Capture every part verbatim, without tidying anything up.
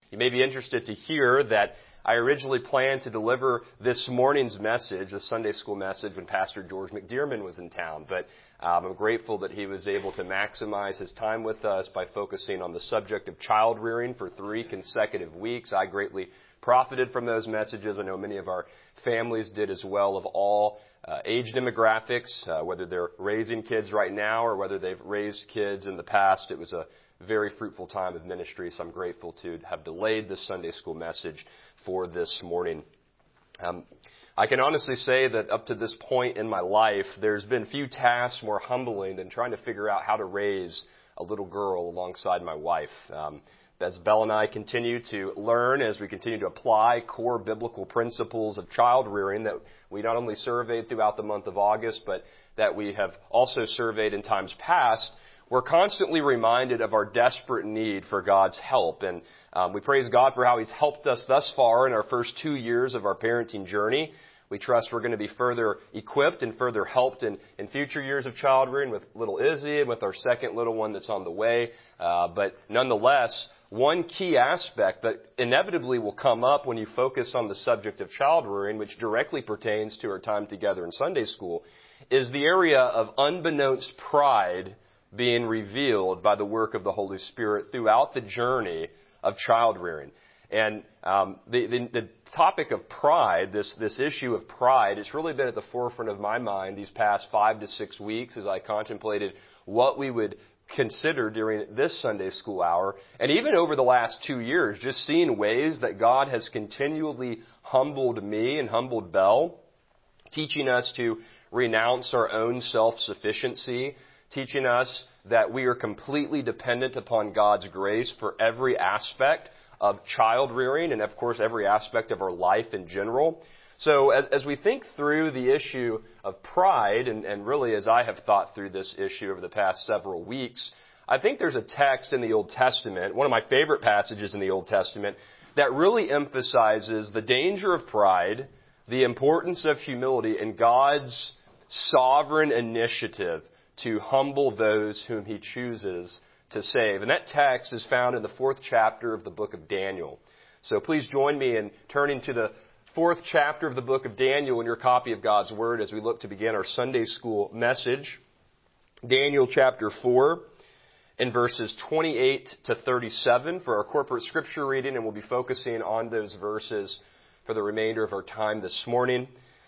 You may be interested to hear that I originally planned to deliver this morning's message, the Sunday school message, when Pastor George McDearman was in town. But um, I'm grateful that he was able to maximize his time with us by focusing on the subject of child rearing for three consecutive weeks. I greatly profited from those messages. I know many of our families did as well, of all uh, age demographics, uh, whether they're raising kids right now or whether they've raised kids in the past. It was a very fruitful time of ministry, so I'm grateful to have delayed this Sunday school message for this morning. Um, I can honestly say that up to this point in my life, there's been few tasks more humbling than trying to figure out how to raise a little girl alongside my wife. Um, as Belle and I continue to learn, as we continue to apply core biblical principles of child rearing that we not only surveyed throughout the month of August, but that we have also surveyed in times past, we're constantly reminded of our desperate need for God's help. And um, we praise God for how He's helped us thus far in our first two years of our parenting journey. We trust we're going to be further equipped and further helped in, in future years of child rearing with little Izzy and with our second little one that's on the way. Uh, but nonetheless, one key aspect that inevitably will come up when you focus on the subject of child rearing, which directly pertains to our time together in Sunday school, is the area of unbeknownst pride being revealed by the work of the Holy Spirit throughout the journey of child rearing. And um, the, the, the topic of pride, this, this issue of pride, has really been at the forefront of my mind these past five to six weeks as I contemplated what we would consider during this Sunday school hour. And even over the last two years, just seeing ways that God has continually humbled me and humbled Belle, teaching us to renounce our own self-sufficiency, teaching us that we are completely dependent upon God's grace for every aspect of child rearing and, of course, every aspect of our life in general. So as, as we think through the issue of pride, and, and really as I have thought through this issue over the past several weeks, I think there's a text in the Old Testament, one of my favorite passages in the Old Testament, that really emphasizes the danger of pride, the importance of humility, and God's sovereign initiative to humble those whom He chooses to save. And that text is found in the fourth chapter of the book of Daniel. So please join me in turning to the fourth chapter of the book of Daniel in your copy of God's Word as we look to begin our Sunday school message. Daniel chapter four in verses twenty-eight to thirty-seven for our corporate scripture reading, and we'll be focusing on those verses for the remainder of our time this morning.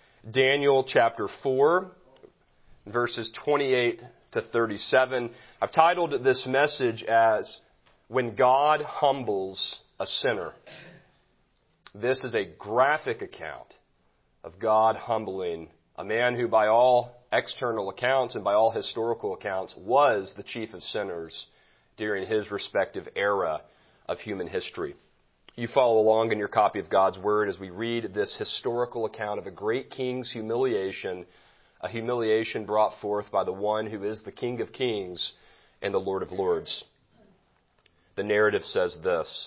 Daniel chapter four, verses twenty-eight to thirty-seven. I've titled this message as When God Humbles a Sinner. This is a graphic account of God humbling a man who, by all external accounts and by all historical accounts, was the chief of sinners during his respective era of human history. You follow along in your copy of God's Word as we read this historical account of a great king's humiliation, a humiliation brought forth by the one who is the King of Kings and the Lord of Lords. The narrative says this: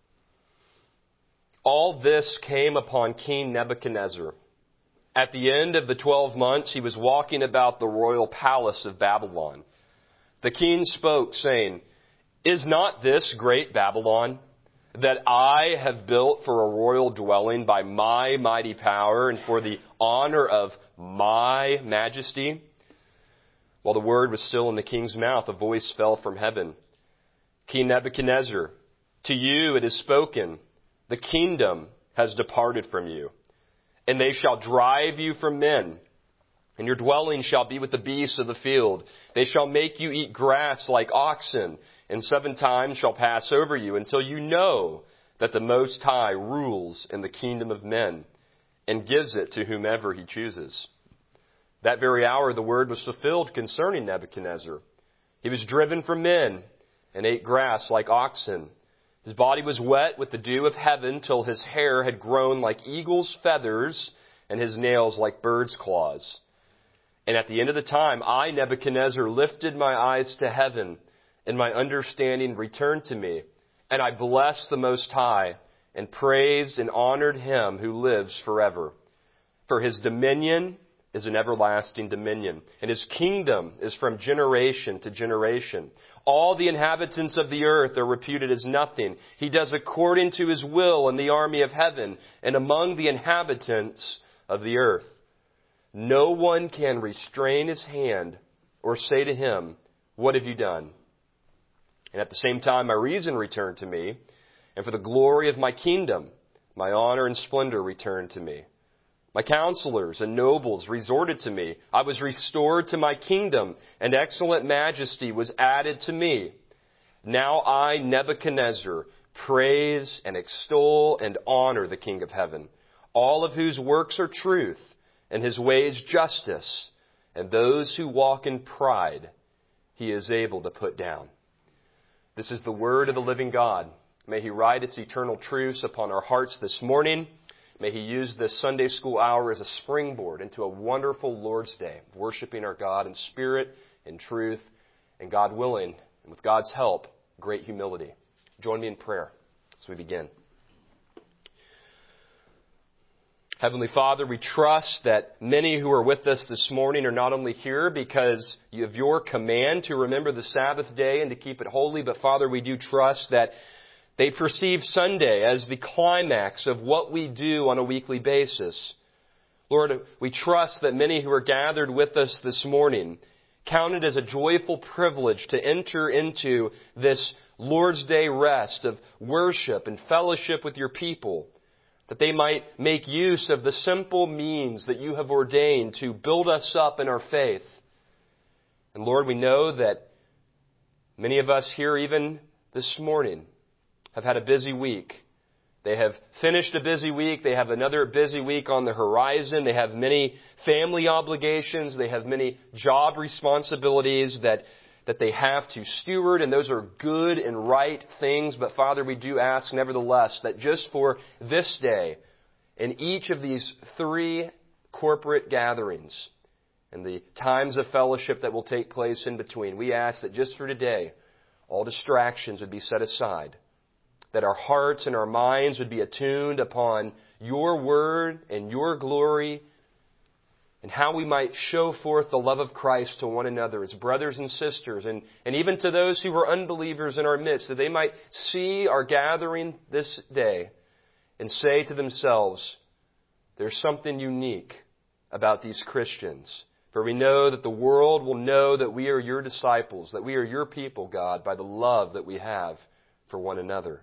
All this came upon King Nebuchadnezzar. At the end of the twelve months, he was walking about the royal palace of Babylon. The king spoke, saying, Is not this great Babylon, that I have built for a royal dwelling by my mighty power and for the honor of my majesty? While the word was still in the king's mouth, a voice fell from heaven. King Nebuchadnezzar, to you it is spoken, the kingdom has departed from you, and they shall drive you from men, and your dwelling shall be with the beasts of the field. They shall make you eat grass like oxen, and seven times shall pass over you until you know that the Most High rules in the kingdom of men and gives it to whomever He chooses. That very hour the word was fulfilled concerning Nebuchadnezzar. He was driven from men and ate grass like oxen. His body was wet with the dew of heaven till his hair had grown like eagle's feathers and his nails like bird's claws. And at the end of the time, I, Nebuchadnezzar, lifted my eyes to heaven, and my understanding returned to me. And I blessed the Most High and praised and honored Him who lives forever. For His dominion is an everlasting dominion, and His kingdom is from generation to generation. All the inhabitants of the earth are reputed as nothing. He does according to His will in the army of heaven and among the inhabitants of the earth. No one can restrain His hand or say to Him, "What have you done?" And at the same time, my reason returned to me, and for the glory of my kingdom, my honor and splendor returned to me. My counselors and nobles resorted to me. I was restored to my kingdom, and excellent majesty was added to me. Now I, Nebuchadnezzar, praise and extol and honor the King of heaven, all of whose works are truth, and His ways justice, and those who walk in pride He is able to put down. This is the word of the living God. May He write its eternal truths upon our hearts this morning. May He use this Sunday school hour as a springboard into a wonderful Lord's Day, worshiping our God in spirit and truth, and God willing, and with God's help, great humility. Join me in prayer as we begin. Heavenly Father, we trust that many who are with us this morning are not only here because of Your command to remember the Sabbath day and to keep it holy, but Father, we do trust that they perceive Sunday as the climax of what we do on a weekly basis. Lord, we trust that many who are gathered with us this morning count it as a joyful privilege to enter into this Lord's Day rest of worship and fellowship with Your people, that they might make use of the simple means that You have ordained to build us up in our faith. And Lord, we know that many of us here even this morning have had a busy week. They have finished a busy week. They have another busy week on the horizon. They have many family obligations. They have many job responsibilities that, that they have to steward, and those are good and right things. But Father, we do ask nevertheless that just for this day, in each of these three corporate gatherings and the times of fellowship that will take place in between, we ask that just for today, all distractions would be set aside, that our hearts and our minds would be attuned upon Your word and Your glory, and how we might show forth the love of Christ to one another as brothers and sisters, and, and even to those who are unbelievers in our midst, that they might see our gathering this day and say to themselves, there's something unique about these Christians. For we know that the world will know that we are Your disciples, that we are Your people, God, by the love that we have for one another.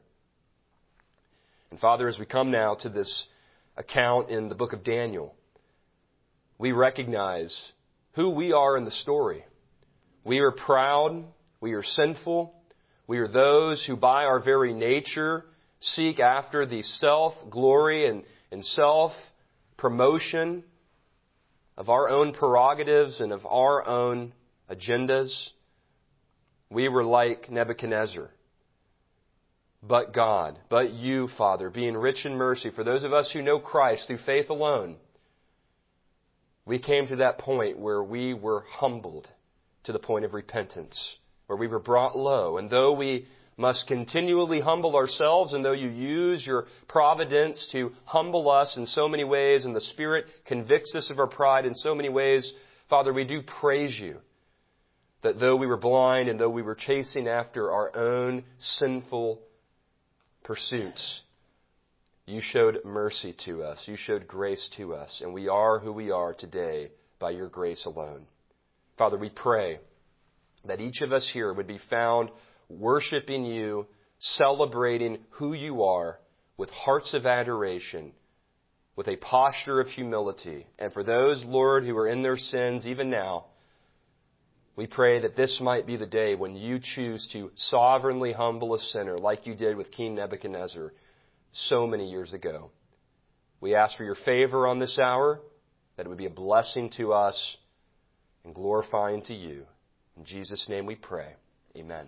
And Father, as we come now to this account in the book of Daniel, we recognize who we are in the story. We are proud. We are sinful. We are those who by our very nature seek after the self-glory and, and self-promotion of our own prerogatives and of our own agendas. We were like Nebuchadnezzar. But God, but You, Father, being rich in mercy, for those of us who know Christ through faith alone, we came to that point where we were humbled to the point of repentance, where we were brought low. And though we must continually humble ourselves, and though You use Your providence to humble us in so many ways, and the Spirit convicts us of our pride in so many ways, Father, we do praise You that though we were blind and though we were chasing after our own sinful pursuits, You showed mercy to us. You showed grace to us. And we are who we are today by Your grace alone. Father, we pray that each of us here would be found worshiping You, celebrating who You are with hearts of adoration, with a posture of humility. And for those, Lord, who are in their sins even now, we pray that this might be the day when You choose to sovereignly humble a sinner like You did with King Nebuchadnezzar so many years ago. We ask for Your favor on this hour, that it would be a blessing to us and glorifying to You. In Jesus' name we pray. Amen.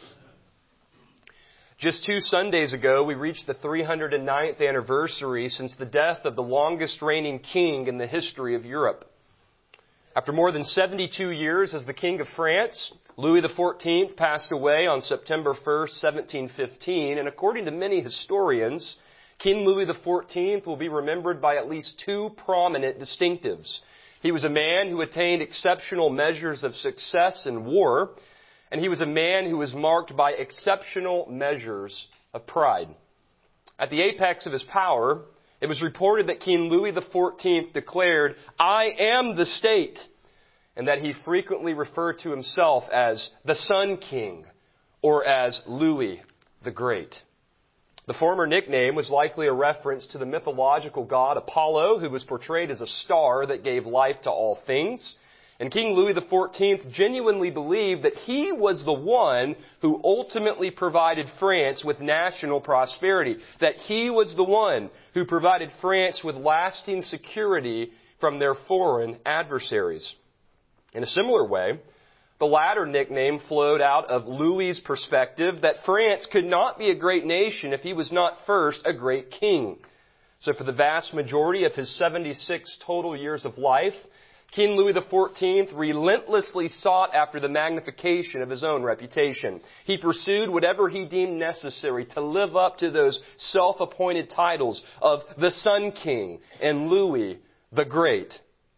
Just two Sundays ago, we reached the three hundred ninth anniversary since the death of the longest reigning king in the history of Europe. After more than seventy-two years as the King of France, Louis the fourteenth passed away on September first, seventeen fifteen, and according to many historians, King Louis the fourteenth will be remembered by at least two prominent distinctives. He was a man who attained exceptional measures of success in war, and he was a man who was marked by exceptional measures of pride. At the apex of his power, it was reported that King Louis the fourteenth declared, "I am the state," and that he frequently referred to himself as the Sun King or as Louis the Great. The former nickname was likely a reference to the mythological god Apollo, who was portrayed as a star that gave life to all things. And King Louis the fourteenth genuinely believed that he was the one who ultimately provided France with national prosperity, that he was the one who provided France with lasting security from their foreign adversaries. In a similar way, the latter nickname flowed out of Louis's perspective that France could not be a great nation if he was not first a great king. So for the vast majority of his seventy-six total years of life, King Louis the fourteenth relentlessly sought after the magnification of his own reputation. He pursued whatever he deemed necessary to live up to those self-appointed titles of the Sun King and Louis the Great.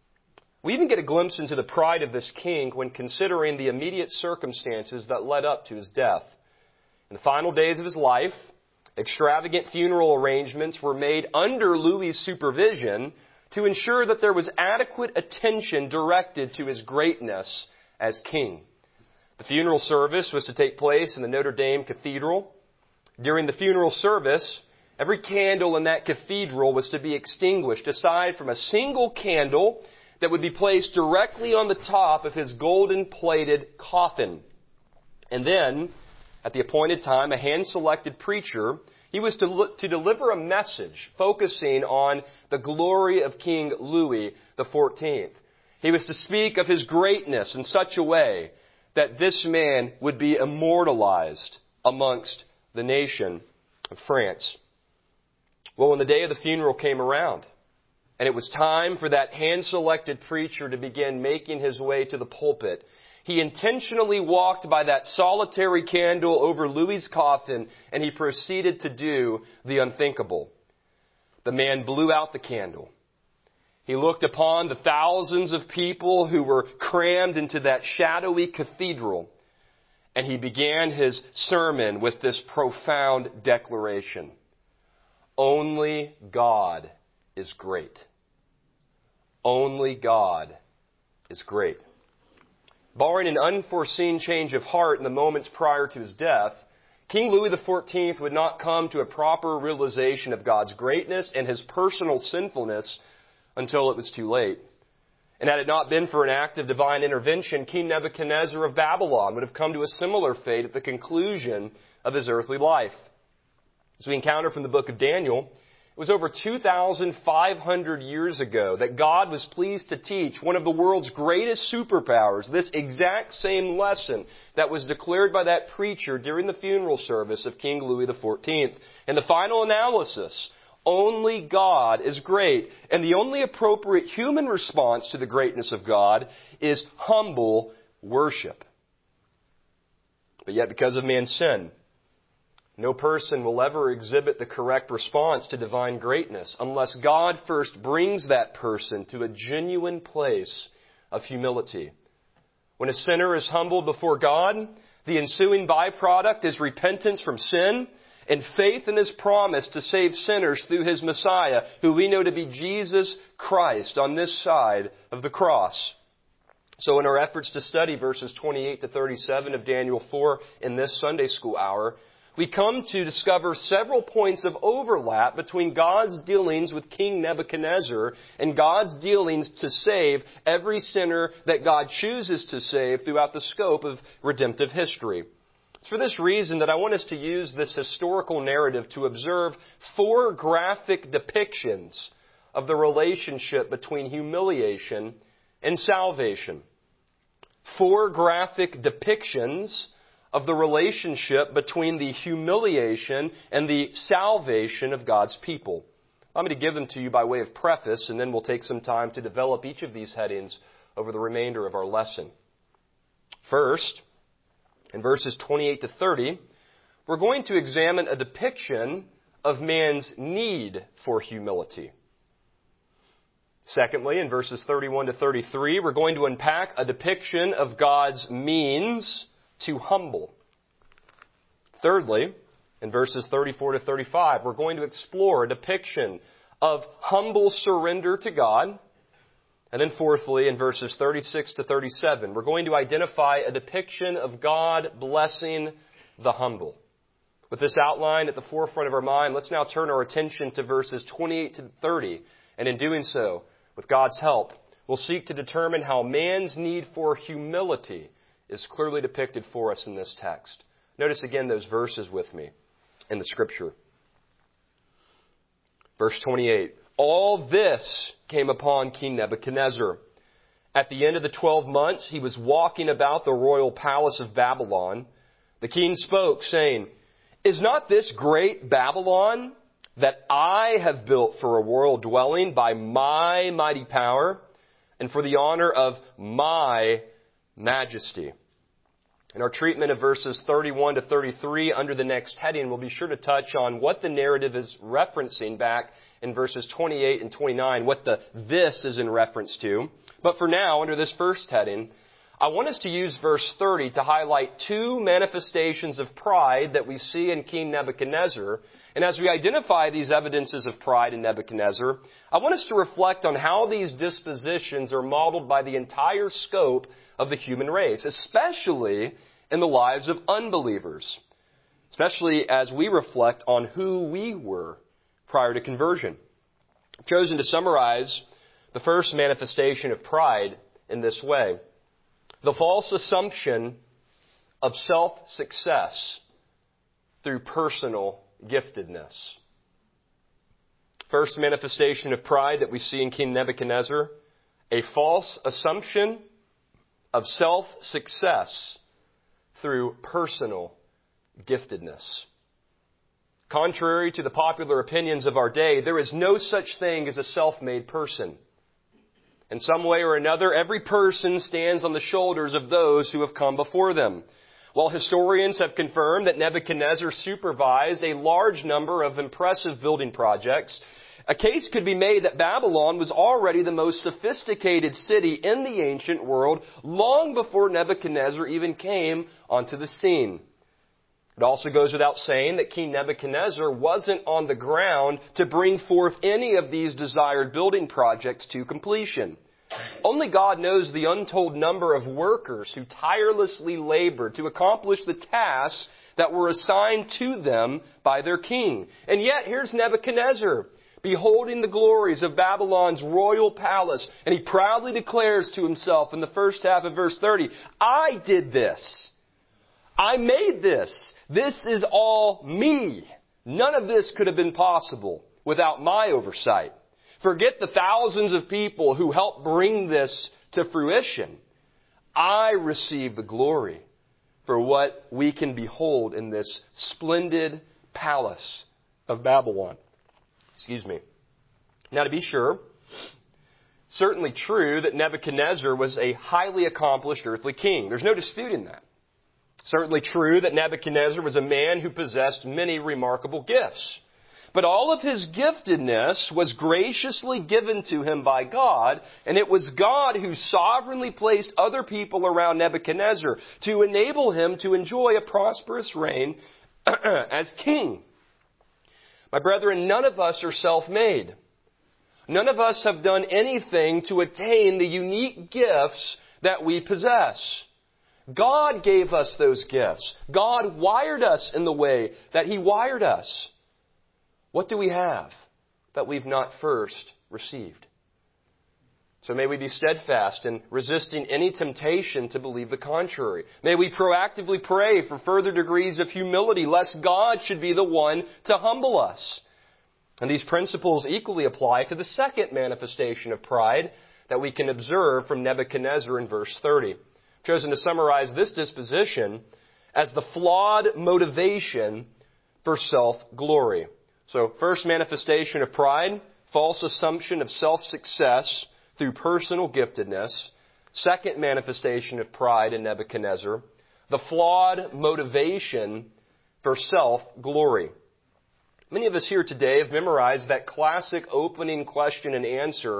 We even get a glimpse into the pride of this king when considering the immediate circumstances that led up to his death. In the final days of his life, extravagant funeral arrangements were made under Louis's supervision to ensure that there was adequate attention directed to his greatness as king. The funeral service was to take place in the Notre Dame Cathedral. During the funeral service, every candle in that cathedral was to be extinguished, aside from a single candle that would be placed directly on the top of his golden-plated coffin. And then, at the appointed time, a hand-selected preacher, he was to, look, to deliver a message focusing on the glory of King Louis the fourteenth. He was to speak of his greatness in such a way that this man would be immortalized amongst the nation of France. Well, when the day of the funeral came around, and it was time for that hand-selected preacher to begin making his way to the pulpit, he intentionally walked by that solitary candle over Louis's coffin, and he proceeded to do the unthinkable. The man blew out the candle. He looked upon the thousands of people who were crammed into that shadowy cathedral, and he began his sermon with this profound declaration: "Only God is great. Only God is great." Barring an unforeseen change of heart in the moments prior to his death, King Louis the fourteenth would not come to a proper realization of God's greatness and his personal sinfulness until it was too late. And had it not been for an act of divine intervention, King Nebuchadnezzar of Babylon would have come to a similar fate at the conclusion of his earthly life. As we encounter from the book of Daniel, it was over two thousand five hundred years ago that God was pleased to teach one of the world's greatest superpowers this exact same lesson that was declared by that preacher during the funeral service of King Louis the fourteenth. And the final analysis: only God is great. And the only appropriate human response to the greatness of God is humble worship. But yet, because of man's sin, no person will ever exhibit the correct response to divine greatness unless God first brings that person to a genuine place of humility. When a sinner is humbled before God, the ensuing byproduct is repentance from sin and faith in His promise to save sinners through His Messiah, who we know to be Jesus Christ on this side of the cross. So in our efforts to study verses twenty-eight to thirty-seven of Daniel four in this Sunday school hour, we come to discover several points of overlap between God's dealings with King Nebuchadnezzar and God's dealings to save every sinner that God chooses to save throughout the scope of redemptive history. It's for this reason that I want us to use this historical narrative to observe four graphic depictions of the relationship between humiliation and salvation. Four graphic depictions of the relationship between the humiliation and the salvation of God's people. I'm going to give them to you by way of preface, and then we'll take some time to develop each of these headings over the remainder of our lesson. First, in verses twenty-eight to thirty, we're going to examine a depiction of man's need for humility. Secondly, in verses thirty-one to thirty-three, we're going to unpack a depiction of God's means to humble. Thirdly, in verses thirty-four to thirty-five, we're going to explore a depiction of humble surrender to God. And then fourthly, in verses thirty-six to thirty-seven, we're going to identify a depiction of God blessing the humble. With this outline at the forefront of our mind, let's now turn our attention to verses twenty-eight to thirty. And in doing so, with God's help, we'll seek to determine how man's need for humility is clearly depicted for us in this text. Notice again those verses with me in the Scripture. Verse twenty-eight. All this came upon King Nebuchadnezzar. At the end of the twelve months, he was walking about the royal palace of Babylon. The king spoke, saying, "Is not this great Babylon that I have built for a royal dwelling by my mighty power and for the honor of my majesty?" In our treatment of verses thirty-one to thirty-three under the next heading, we'll be sure to touch on what the narrative is referencing back in verses twenty-eight and twenty-nine, what the this is in reference to. But for now, under this first heading, I want us to use verse thirty to highlight two manifestations of pride that we see in King Nebuchadnezzar. And as we identify these evidences of pride in Nebuchadnezzar, I want us to reflect on how these dispositions are modeled by the entire scope of the human race, especially in the lives of unbelievers, especially as we reflect on who we were prior to conversion. I've chosen to summarize the first manifestation of pride in this way: the false assumption of self-success through personal giftedness. First manifestation of pride that we see in King Nebuchadnezzar, a false assumption of self-success through personal giftedness. Contrary to the popular opinions of our day, there is no such thing as a self-made person. In some way or another, every person stands on the shoulders of those who have come before them. While historians have confirmed that Nebuchadnezzar supervised a large number of impressive building projects, a case could be made that Babylon was already the most sophisticated city in the ancient world long before Nebuchadnezzar even came onto the scene. It also goes without saying that King Nebuchadnezzar wasn't on the ground to bring forth any of these desired building projects to completion. Only God knows the untold number of workers who tirelessly labored to accomplish the tasks that were assigned to them by their king. And yet, here's Nebuchadnezzar, beholding the glories of Babylon's royal palace, and he proudly declares to himself in the first half of verse thirty, "I did this. I made this. This is all me. None of this could have been possible without my oversight. Forget the thousands of people who helped bring this to fruition. I receive the glory for what we can behold in this splendid palace of Babylon." Excuse me. Now, to be sure, certainly true that Nebuchadnezzar was a highly accomplished earthly king. There's no disputing that. Certainly true that Nebuchadnezzar was a man who possessed many remarkable gifts. But all of his giftedness was graciously given to him by God, and it was God who sovereignly placed other people around Nebuchadnezzar to enable him to enjoy a prosperous reign as king. My brethren, none of us are self-made. None of us have done anything to attain the unique gifts that we possess. God gave us those gifts. God wired us in the way that He wired us. What do we have that we've not first received? So may we be steadfast in resisting any temptation to believe the contrary. May we proactively pray for further degrees of humility, lest God should be the one to humble us. And these principles equally apply to the second manifestation of pride that we can observe from Nebuchadnezzar in verse thirty. I've chosen to summarize this disposition as the flawed motivation for self-glory. So, first manifestation of pride, false assumption of self-success through personal giftedness. Second manifestation of pride in Nebuchadnezzar, the flawed motivation for self-glory. Many of us here today have memorized that classic opening question and answer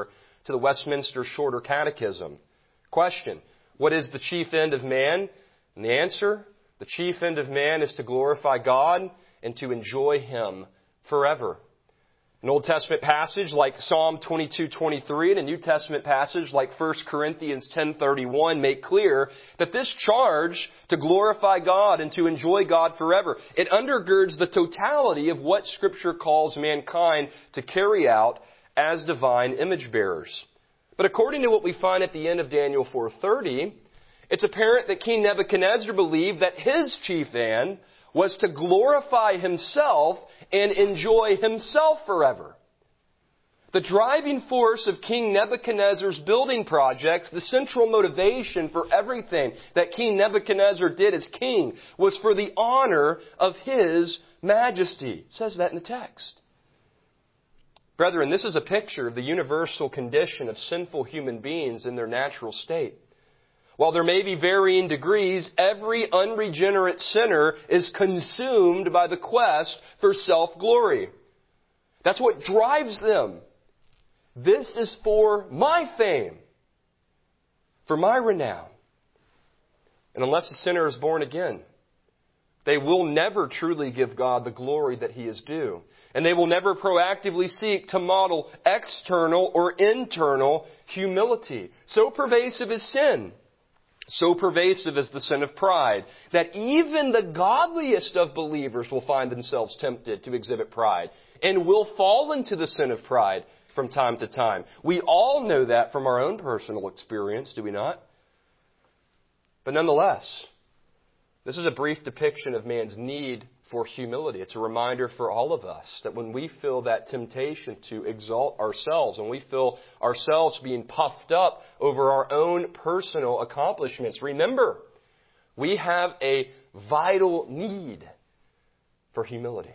to the Westminster Shorter Catechism. Question: what is the chief end of man? And the answer: the chief end of man is to glorify God and to enjoy Him forever. An Old Testament passage like Psalm twenty-two twenty-three and a New Testament passage like First Corinthians ten thirty-one make clear that this charge to glorify God and to enjoy God forever, it undergirds the totality of what Scripture calls mankind to carry out as divine image bearers. But according to what we find at the end of Daniel four thirty, it's apparent that King Nebuchadnezzar believed that his chief end was to glorify himself and enjoy himself forever. The driving force of King Nebuchadnezzar's building projects, the central motivation for everything that King Nebuchadnezzar did as king, was for the honor of his majesty. It says that in the text. Brethren, this is a picture of the universal condition of sinful human beings in their natural state. While there may be varying degrees, every unregenerate sinner is consumed by the quest for self-glory. That's what drives them. This is for my fame, for my renown. And unless a sinner is born again, they will never truly give God the glory that He is due. And they will never proactively seek to model external or internal humility. So pervasive is sin. So pervasive is the sin of pride that even the godliest of believers will find themselves tempted to exhibit pride and will fall into the sin of pride from time to time. We all know that from our own personal experience, do we not? But nonetheless, this is a brief depiction of man's need for humility. It's a reminder for all of us that when we feel that temptation to exalt ourselves, when we feel ourselves being puffed up over our own personal accomplishments, remember, we have a vital need for humility.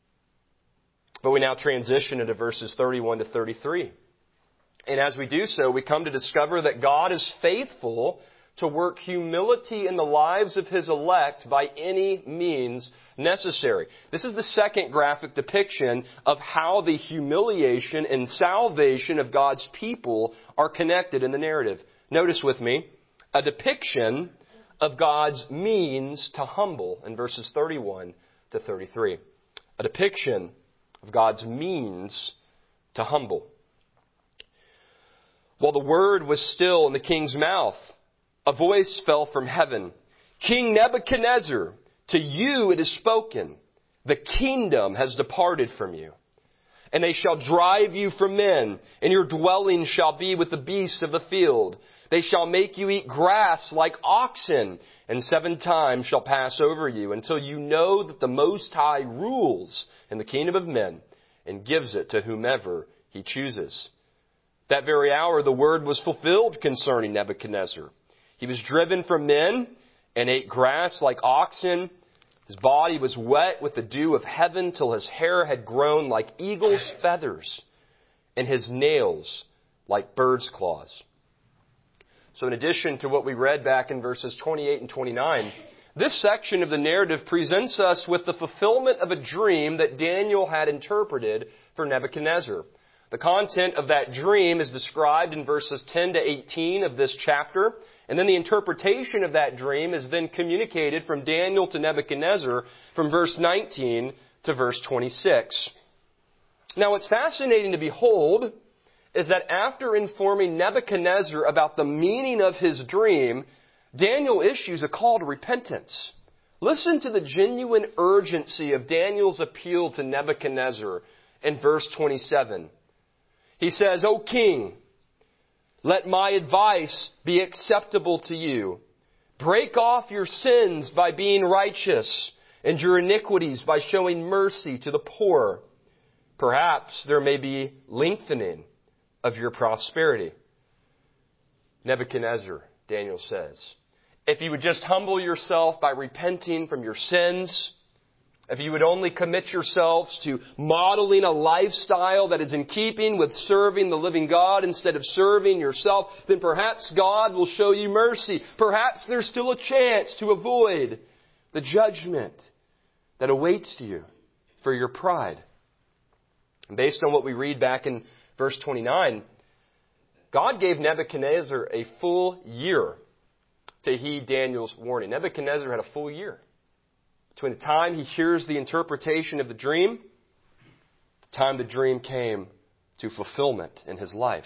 But we now transition into verses thirty-one to thirty-three. And as we do so, we come to discover that God is faithful to work humility in the lives of His elect by any means necessary. This is the second graphic depiction of how the humiliation and salvation of God's people are connected in the narrative. Notice with me, a depiction of God's means to humble in verses thirty-one to thirty-three. A depiction of God's means to humble. While the word was still in the king's mouth, a voice fell from heaven. King Nebuchadnezzar, to you it is spoken, the kingdom has departed from you. And they shall drive you from men, and your dwelling shall be with the beasts of the field. They shall make you eat grass like oxen, and seven times shall pass over you, until you know that the Most High rules in the kingdom of men, and gives it to whomever He chooses. That very hour the word was fulfilled concerning Nebuchadnezzar. He was driven from men and ate grass like oxen. His body was wet with the dew of heaven till his hair had grown like eagle's feathers and his nails like bird's claws. So in addition to what we read back in verses twenty-eight and twenty-nine, this section of the narrative presents us with the fulfillment of a dream that Daniel had interpreted for Nebuchadnezzar. The content of that dream is described in verses ten to eighteen of this chapter, and then the interpretation of that dream is then communicated from Daniel to Nebuchadnezzar from verse nineteen to verse twenty-six. Now, what's fascinating to behold is that after informing Nebuchadnezzar about the meaning of his dream, Daniel issues a call to repentance. Listen to the genuine urgency of Daniel's appeal to Nebuchadnezzar in verse twenty-seven. He says, O king, let my advice be acceptable to you. Break off your sins by being righteous, and your iniquities by showing mercy to the poor. Perhaps there may be lengthening of your prosperity. Nebuchadnezzar, Daniel says, if you would just humble yourself by repenting from your sins, if you would only commit yourselves to modeling a lifestyle that is in keeping with serving the living God instead of serving yourself, then perhaps God will show you mercy. Perhaps there's still a chance to avoid the judgment that awaits you for your pride. And based on what we read back in verse twenty-nine, God gave Nebuchadnezzar a full year to heed Daniel's warning. Nebuchadnezzar had a full year between the time he hears the interpretation of the dream, the time the dream came to fulfillment in his life.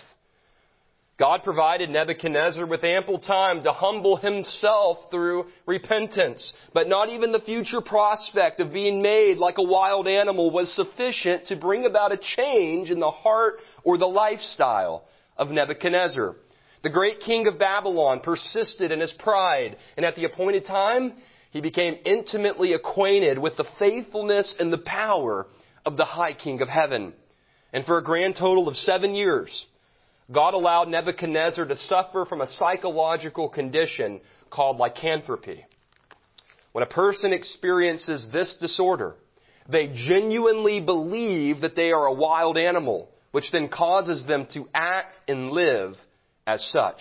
God provided Nebuchadnezzar with ample time to humble himself through repentance. But not even the future prospect of being made like a wild animal was sufficient to bring about a change in the heart or the lifestyle of Nebuchadnezzar. The great king of Babylon persisted in his pride, and at the appointed time, he became intimately acquainted with the faithfulness and the power of the high king of heaven. And for a grand total of seven years, God allowed Nebuchadnezzar to suffer from a psychological condition called lycanthropy. When a person experiences this disorder, they genuinely believe that they are a wild animal, which then causes them to act and live as such.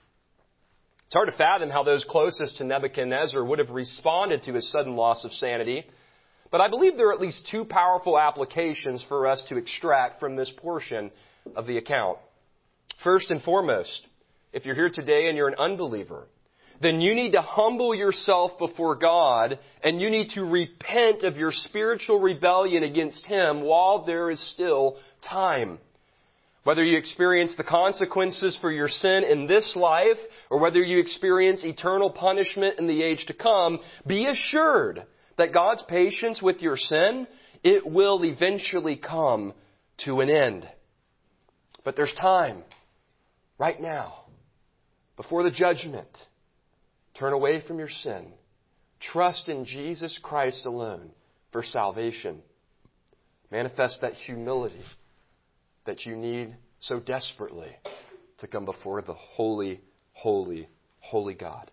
It's hard to fathom how those closest to Nebuchadnezzar would have responded to his sudden loss of sanity, but I believe there are at least two powerful applications for us to extract from this portion of the account. First and foremost, if you're here today and you're an unbeliever, then you need to humble yourself before God and you need to repent of your spiritual rebellion against Him while there is still time. Whether you experience the consequences for your sin in this life or whether you experience eternal punishment in the age to come, be assured that God's patience with your sin, it will eventually come to an end. But there's time. Right now, before the judgment, turn away from your sin. Trust in Jesus Christ alone for salvation. Manifest that humility that you need so desperately to come before the holy, holy, holy God.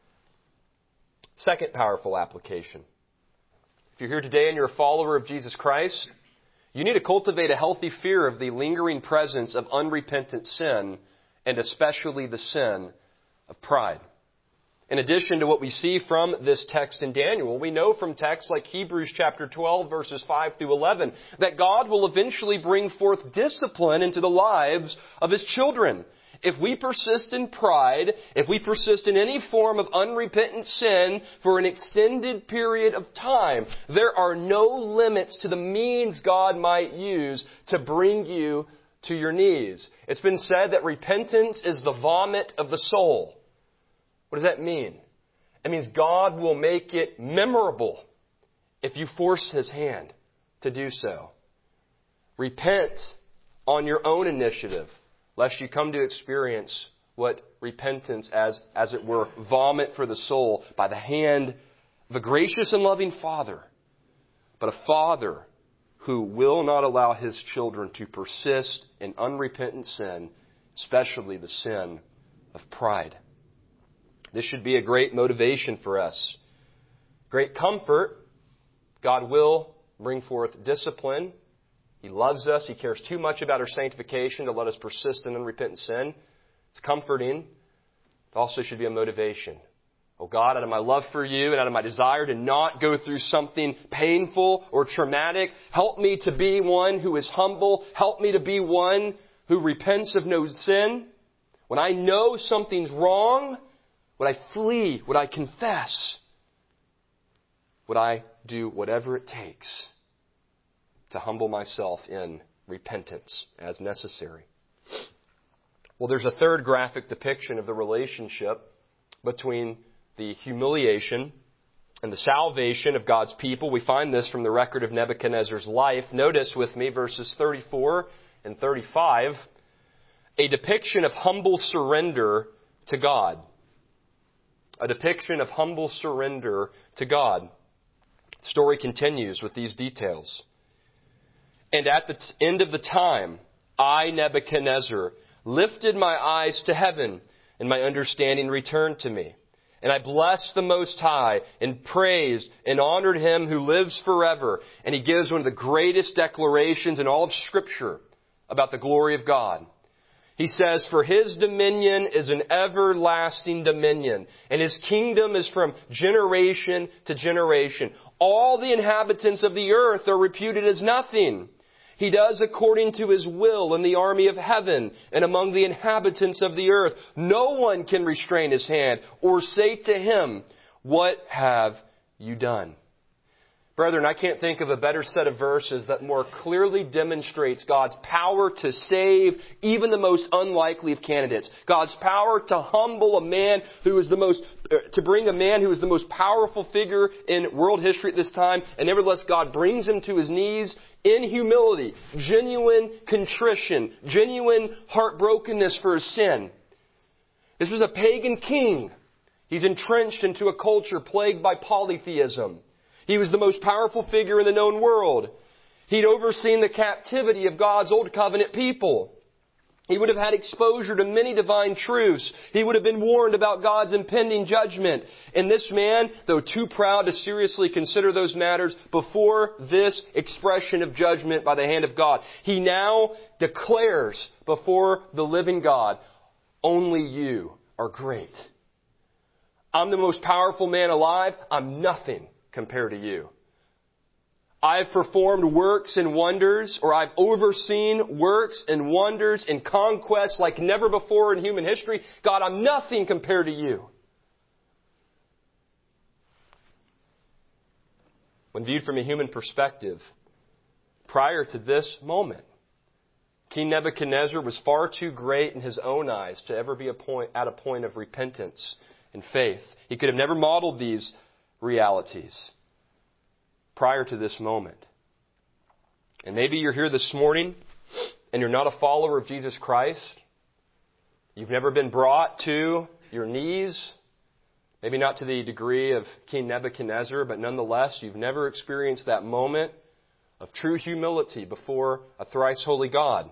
Second powerful application. If you're here today and you're a follower of Jesus Christ, you need to cultivate a healthy fear of the lingering presence of unrepentant sin, and especially the sin of pride. In addition to what we see from this text in Daniel, we know from texts like Hebrews chapter twelve, verses five through eleven, that God will eventually bring forth discipline into the lives of His children. If we persist in pride, if we persist in any form of unrepentant sin for an extended period of time, there are no limits to the means God might use to bring you to your knees. It's been said that repentance is the vomit of the soul. What does that mean? It means God will make it memorable if you force His hand to do so. Repent on your own initiative, lest you come to experience what repentance, as, as it were, vomit for the soul by the hand of a gracious and loving Father, but a Father who will not allow His children to persist in unrepentant sin, especially the sin of pride. This should be a great motivation for us. Great comfort. God will bring forth discipline. He loves us. He cares too much about our sanctification to let us persist in unrepentant sin. It's comforting. It also should be a motivation. Oh God, out of my love for you and out of my desire to not go through something painful or traumatic, help me to be one who is humble. Help me to be one who repents of no sin. When I know something's wrong, would I flee? Would I confess? Would I do whatever it takes to humble myself in repentance as necessary? Well, there's a third graphic depiction of the relationship between the humiliation and the salvation of God's people. We find this from the record of Nebuchadnezzar's life. Notice with me verses thirty-four and thirty-five, a depiction of humble surrender to God. A depiction of humble surrender to God. The story continues with these details. And at the t- end of the time, I, Nebuchadnezzar, lifted my eyes to heaven, and my understanding returned to me. And I blessed the Most High, and praised and honored Him who lives forever. And he gives one of the greatest declarations in all of Scripture about the glory of God. He says, for His dominion is an everlasting dominion, and His kingdom is from generation to generation. All the inhabitants of the earth are reputed as nothing. He does according to His will in the army of heaven and among the inhabitants of the earth. No one can restrain His hand or say to Him, what have you done? Brethren, I can't think of a better set of verses that more clearly demonstrates God's power to save even the most unlikely of candidates. God's power to humble a man who is the most, to bring a man who is the most powerful figure in world history at this time, and nevertheless God brings him to his knees in humility, genuine contrition, genuine heartbrokenness for his sin. This was a pagan king. He's entrenched into a culture plagued by polytheism. He was the most powerful figure in the known world. He'd overseen the captivity of God's old covenant people. He would have had exposure to many divine truths. He would have been warned about God's impending judgment. And this man, though too proud to seriously consider those matters before this expression of judgment by the hand of God, he now declares before the living God, only you are great. I'm the most powerful man alive. I'm nothing compared to you. I've performed works and wonders, or I've overseen works and wonders and conquests like never before in human history. God, I'm nothing compared to you. When viewed from a human perspective, prior to this moment, King Nebuchadnezzar was far too great in his own eyes to ever be a point, at a point of repentance and faith. He could have never modeled these realities prior to this moment. And maybe you're here this morning and you're not a follower of Jesus Christ. You've never been brought to your knees, maybe not to the degree of King Nebuchadnezzar, but nonetheless, you've never experienced that moment of true humility before a thrice holy God.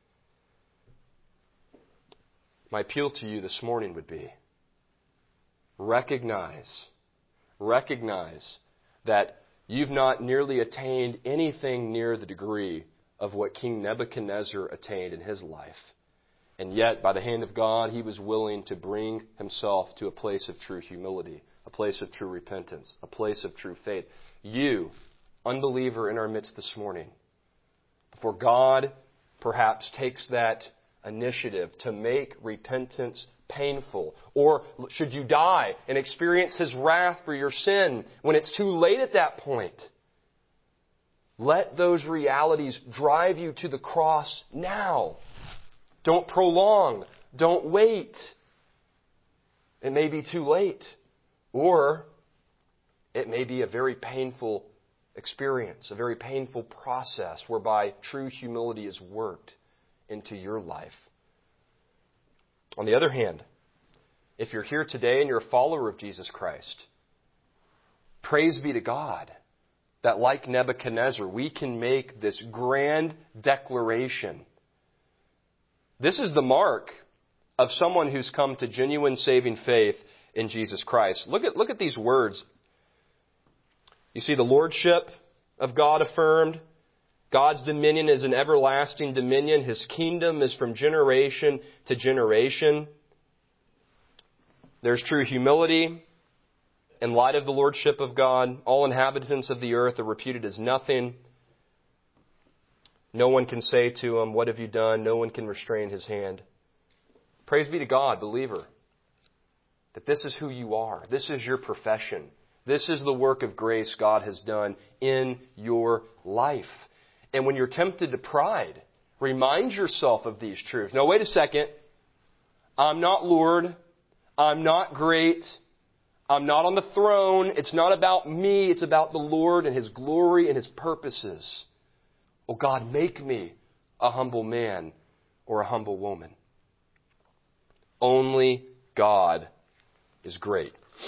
My appeal to you this morning would be, recognize Recognize that you've not nearly attained anything near the degree of what King Nebuchadnezzar attained in his life. And yet, by the hand of God, he was willing to bring himself to a place of true humility, a place of true repentance, a place of true faith. You, unbeliever in our midst this morning, before God perhaps takes that initiative to make repentance painful, or should you die and experience His wrath for your sin when it's too late at that point, let those realities drive you to the cross now. Don't prolong. Don't wait. It may be too late, or it may be a very painful experience, a very painful process whereby true humility is worked into your life. On the other hand, if you're here today and you're a follower of Jesus Christ, praise be to God that, like Nebuchadnezzar, we can make this grand declaration. This is the mark of someone who's come to genuine saving faith in Jesus Christ. Look at, look at these words. You see the lordship of God affirmed. God's dominion is an everlasting dominion. His kingdom is from generation to generation. There's true humility. In light of the lordship of God, all inhabitants of the earth are reputed as nothing. No one can say to him, what have you done? No one can restrain his hand. Praise be to God, believer, that this is who you are. This is your profession. This is the work of grace God has done in your life. And when you're tempted to pride, remind yourself of these truths. No, wait a second. I'm not Lord. I'm not great. I'm not on the throne. It's not about me. It's about the Lord and His glory and His purposes. Oh God, make me a humble man or a humble woman. Only God is great.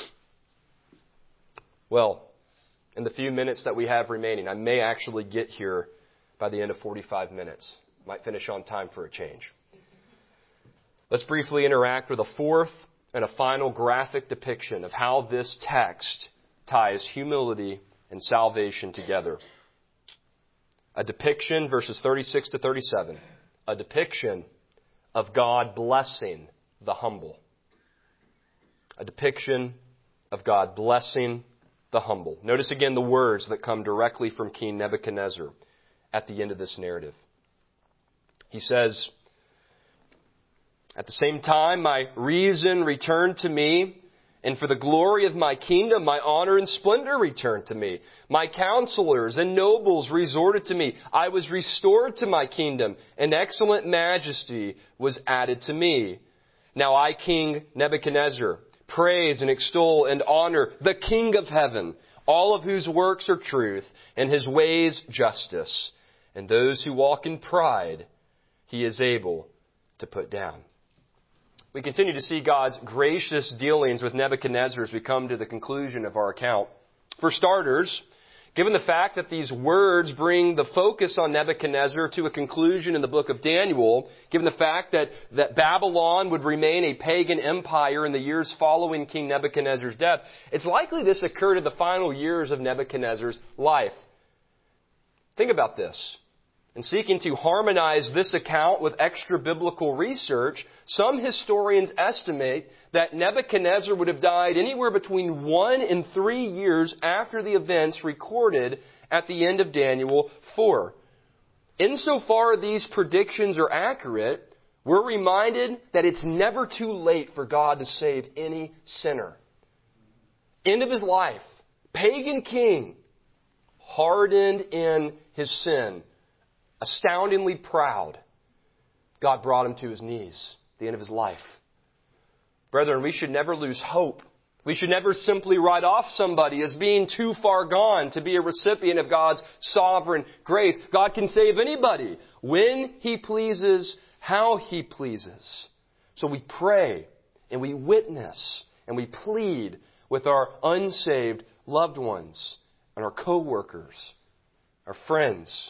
Well, in the few minutes that we have remaining, I may actually get here by the end of forty-five minutes. Might finish on time for a change. Let's briefly interact with a fourth and a final graphic depiction of how this text ties humility and salvation together. A depiction, verses thirty-six to thirty-seven, a depiction of God blessing the humble. A depiction of God blessing the humble. Notice again the words that come directly from King Nebuchadnezzar at the end of this narrative. He says, "At the same time, my reason returned to me, and for the glory of my kingdom, my honor and splendor returned to me. My counselors and nobles resorted to me. I was restored to my kingdom, and excellent majesty was added to me. Now I, King Nebuchadnezzar, praise and extol and honor the King of heaven, all of whose works are truth, and his ways justice. And those who walk in pride, he is able to put down." We continue to see God's gracious dealings with Nebuchadnezzar as we come to the conclusion of our account. For starters, given the fact that these words bring the focus on Nebuchadnezzar to a conclusion in the book of Daniel, given the fact that, that Babylon would remain a pagan empire in the years following King Nebuchadnezzar's death, it's likely this occurred in the final years of Nebuchadnezzar's life. Think about this. In seeking to harmonize this account with extra-biblical research, some historians estimate that Nebuchadnezzar would have died anywhere between one and three years after the events recorded at the end of Daniel four. Insofar these predictions are accurate, we're reminded that it's never too late for God to save any sinner. End of his life, pagan king, hardened in his sin, astoundingly proud, God brought him to his knees at the end of his life. Brethren, we should never lose hope. We should never simply write off somebody as being too far gone to be a recipient of God's sovereign grace. God can save anybody when He pleases, how He pleases. So we pray and we witness and we plead with our unsaved loved ones and our co-workers, our friends.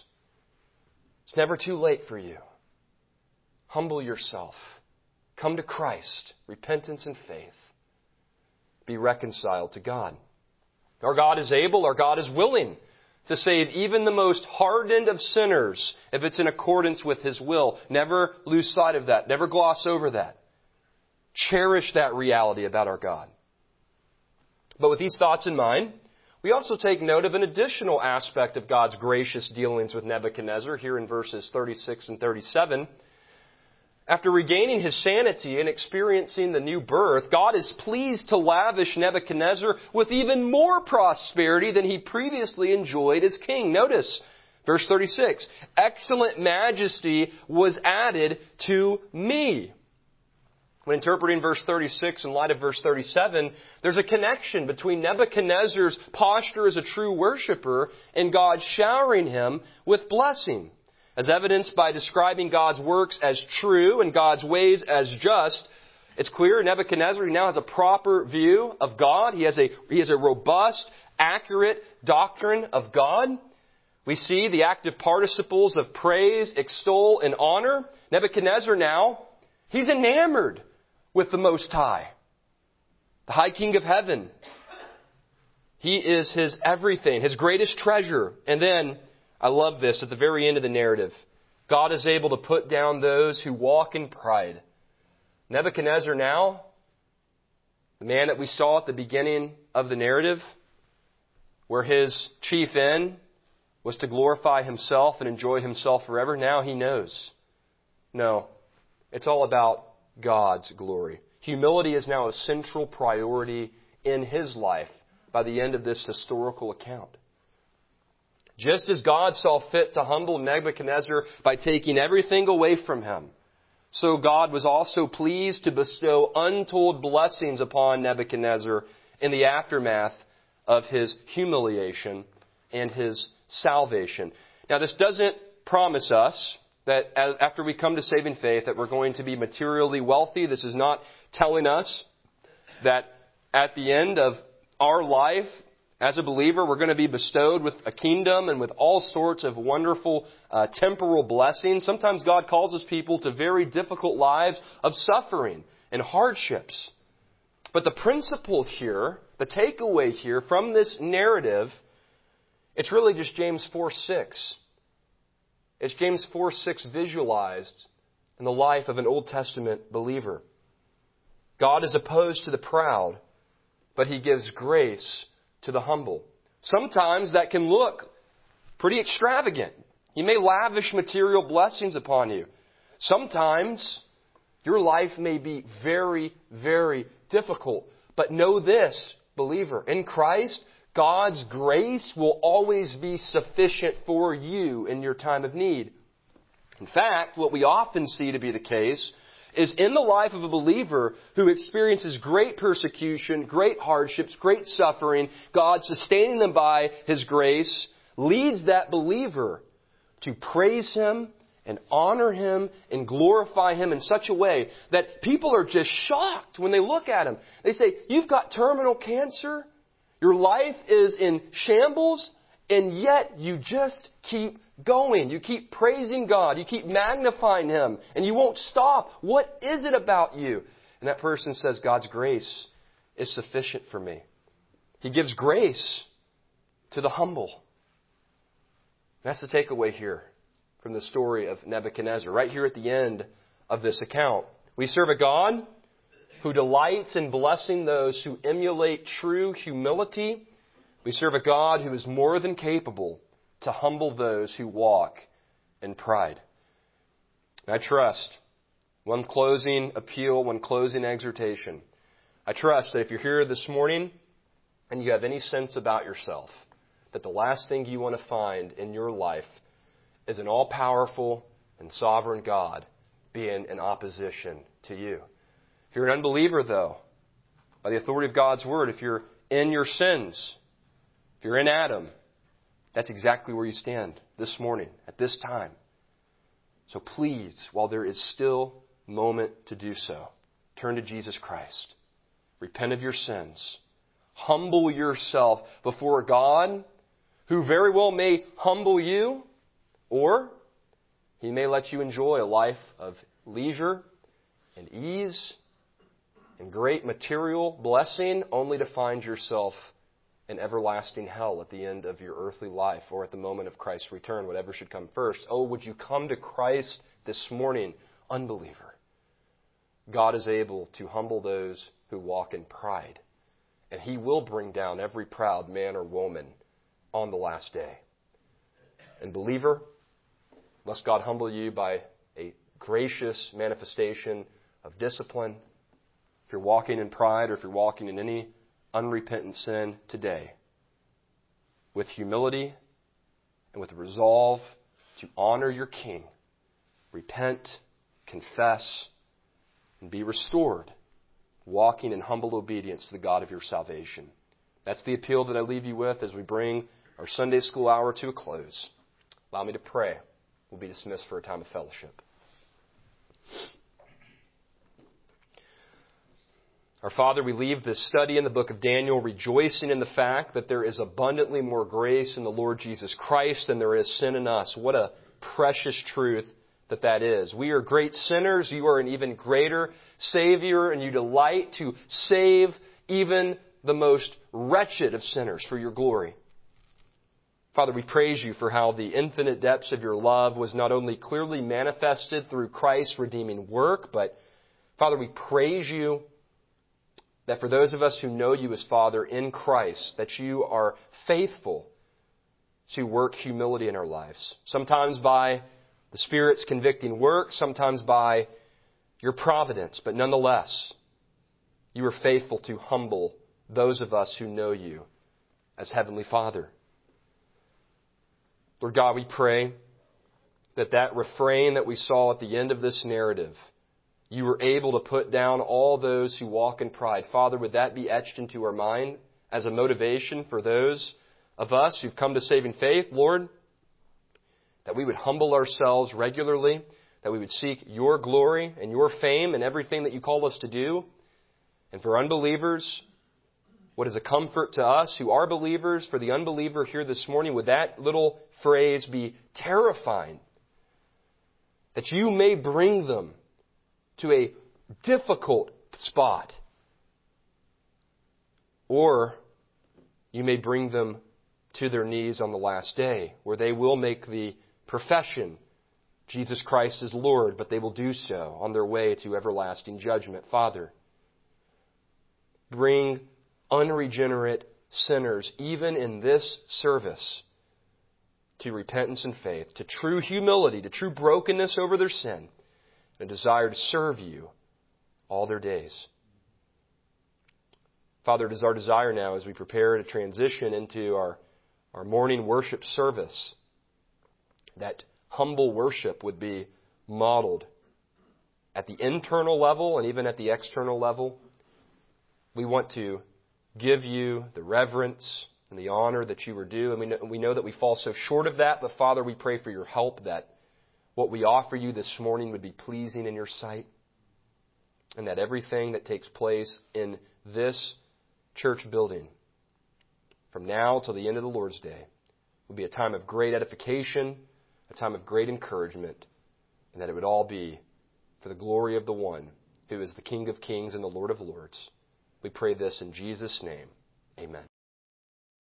It's never too late for you. Humble yourself. Come to Christ. Repentance and faith. Be reconciled to God. Our God is able, our God is willing to save even the most hardened of sinners if it's in accordance with His will. Never lose sight of that. Never gloss over that. Cherish that reality about our God. But with these thoughts in mind, we also take note of an additional aspect of God's gracious dealings with Nebuchadnezzar here in verses thirty-six and thirty-seven. After regaining his sanity and experiencing the new birth, God is pleased to lavish Nebuchadnezzar with even more prosperity than he previously enjoyed as king. Notice, verse thirty-six, "Excellent majesty was added to me." When interpreting verse thirty-six in light of verse thirty-seven, there's a connection between Nebuchadnezzar's posture as a true worshiper and God showering him with blessing. As evidenced by describing God's works as true and God's ways as just, it's clear Nebuchadnezzar now has a proper view of God. He has a, he has a robust, accurate doctrine of God. We see the active participles of praise, extol, and honor. Nebuchadnezzar now, he's enamored with the Most High, the High King of Heaven. He is his everything, his greatest treasure. And then, I love this, at the very end of the narrative, God is able to put down those who walk in pride. Nebuchadnezzar now, the man that we saw at the beginning of the narrative, where his chief end was to glorify himself and enjoy himself forever, now he knows. No, it's all about God's glory. Humility is now a central priority in his life by the end of this historical account. Just as God saw fit to humble Nebuchadnezzar by taking everything away from him, so God was also pleased to bestow untold blessings upon Nebuchadnezzar in the aftermath of his humiliation and his salvation. Now, this doesn't promise us that after we come to saving faith that we're going to be materially wealthy. This is not telling us that at the end of our life as a believer we're going to be bestowed with a kingdom and with all sorts of wonderful uh, temporal blessings. Sometimes God calls His people to very difficult lives of suffering and hardships. But the principle here, the takeaway here from this narrative, it's really just James four six. It's James four six visualized in the life of an Old Testament believer. God is opposed to the proud, but He gives grace to the humble. Sometimes that can look pretty extravagant. He may lavish material blessings upon you. Sometimes your life may be very, very difficult. But know this, believer, in Christ, God's grace will always be sufficient for you in your time of need. In fact, what we often see to be the case is in the life of a believer who experiences great persecution, great hardships, great suffering, God sustaining them by His grace, leads that believer to praise Him and honor Him and glorify Him in such a way that people are just shocked when they look at Him. They say, "You've got terminal cancer, your life is in shambles, and yet you just keep going. You keep praising God. You keep magnifying Him. And you won't stop. What is it about you?" And that person says, "God's grace is sufficient for me." He gives grace to the humble. That's the takeaway here from the story of Nebuchadnezzar. Right here at the end of this account. We serve a God who delights in blessing those who emulate true humility. We serve a God who is more than capable to humble those who walk in pride. And I trust, one closing appeal, one closing exhortation. I trust that if you're here this morning and you have any sense about yourself, that the last thing you want to find in your life is an all-powerful and sovereign God being in opposition to you. If you're an unbeliever, though, by the authority of God's Word, if you're in your sins, if you're in Adam, that's exactly where you stand this morning, at this time. So please, while there is still moment to do so, turn to Jesus Christ. Repent of your sins. Humble yourself before God, who very well may humble you, or He may let you enjoy a life of leisure and ease and great material blessing, only to find yourself in everlasting hell at the end of your earthly life or at the moment of Christ's return, whatever should come first. Oh, would you come to Christ this morning, unbeliever? God is able to humble those who walk in pride, and He will bring down every proud man or woman on the last day. And believer, lest God humble you by a gracious manifestation of discipline, if you're walking in pride or if you're walking in any unrepentant sin today, with humility and with resolve to honor your King, repent, confess, and be restored, walking in humble obedience to the God of your salvation. That's the appeal that I leave you with as we bring our Sunday school hour to a close. Allow me to pray. We'll be dismissed for a time of fellowship. Our Father, we leave this study in the book of Daniel rejoicing in the fact that there is abundantly more grace in the Lord Jesus Christ than there is sin in us. What a precious truth that that is. We are great sinners. You are an even greater Savior, and you delight to save even the most wretched of sinners for your glory. Father, we praise you for how the infinite depths of your love was not only clearly manifested through Christ's redeeming work, but, Father, we praise you that for those of us who know you as Father in Christ, that you are faithful to work humility in our lives. Sometimes by the Spirit's convicting work, sometimes by your providence, but nonetheless, you are faithful to humble those of us who know you as Heavenly Father. Lord God, we pray that that refrain that we saw at the end of this narrative, you were able to put down all those who walk in pride. Father, would that be etched into our mind as a motivation for those of us who've come to saving faith, Lord? That we would humble ourselves regularly, that we would seek your glory and your fame in everything that you call us to do. And for unbelievers, what is a comfort to us who are believers, for the unbeliever here this morning, would that little phrase be terrifying? That you may bring them to a difficult spot, or you may bring them to their knees on the last day, where they will make the profession, Jesus Christ is Lord, but they will do so on their way to everlasting judgment. Father, bring unregenerate sinners, even in this service, to repentance and faith, to true humility, to true brokenness over their sin, and a desire to serve you all their days. Father, it is our desire now as we prepare to transition into our, our morning worship service that humble worship would be modeled at the internal level and even at the external level. We want to give you the reverence and the honor that you are due. And we know, we know that we fall so short of that. But Father, we pray for your help that what we offer you this morning would be pleasing in your sight. And that everything that takes place in this church building from now till the end of the Lord's Day would be a time of great edification, a time of great encouragement, and that it would all be for the glory of the one who is the King of Kings and the Lord of Lords. We pray this in Jesus' name. Amen.